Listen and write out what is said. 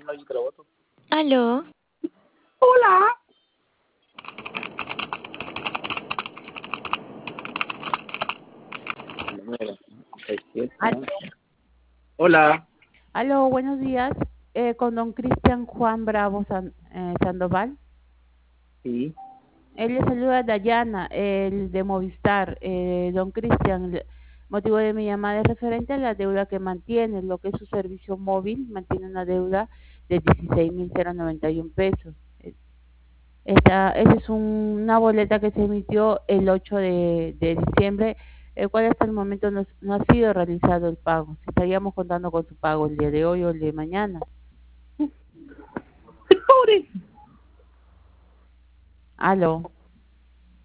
Aló. Hola. Al- Hola. Aló, buenos días. Con don Cristian Juan Bravo Sandoval. Sí. Él le saluda Dayana, el de Movistar. Don Cristian, motivo de mi llamada es referente a la deuda que mantiene, lo que es su servicio móvil, mantiene una deuda de 16.091 pesos. Esa es una boleta que se emitió el 8 de diciembre, el cual hasta el momento no ha sido realizado el pago. Estaríamos contando con su pago el día de hoy o el de mañana. Pobre. Aló.